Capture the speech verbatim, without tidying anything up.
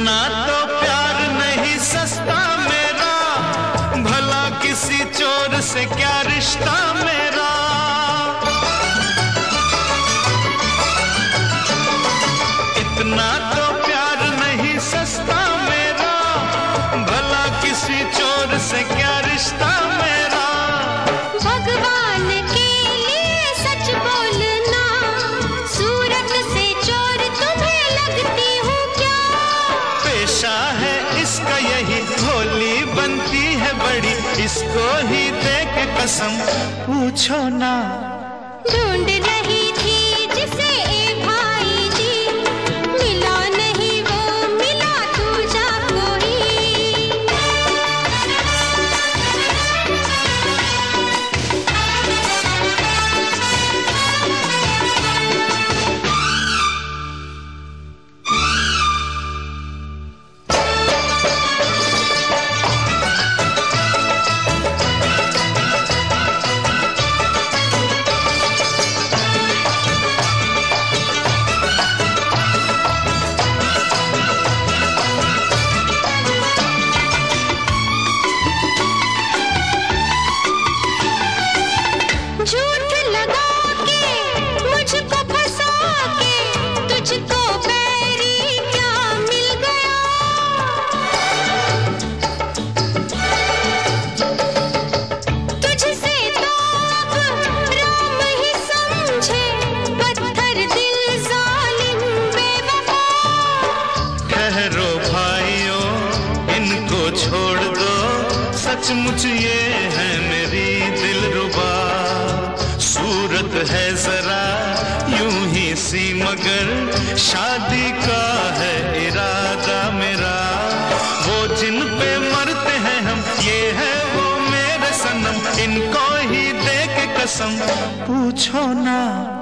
इतना तो प्यार नहीं सस्ता मेरा, भला किसी चोर से क्या रिश्ता मेरा। इतना तो प्यार नहीं सस्ता मेरा, भला किसी चोर से क्या रिश्ता मेरा। भगवान के लिए सच बोलना, सूरत से चोर तुम्हें लगती हूँ क्या? पेशा है इसका यही, भोली बनती है बड़ी, इसको ही दे के कसम पूछो ना। ढूंढ रही थी जिसे ए भाई जी, मिला नहीं वो मिला दूजा कोई। झूठ लगा के मुझको फंसा के, तुझको बैरी क्या मिल गया? तुझसे तो अब राम ही समझे, पत्थर दिल जालिम बेवफा। ठहरो भाइयों इनको छोड़ दो, सचमुच ये है मेरी दिलरुबा। सूरत है जरा यूं ही सी मगर शादी का है इरादा मेरा। वो जिन पे मरते हैं हम, ये है वो मेरे सनम, इनको ही दे के कसम पूछो ना।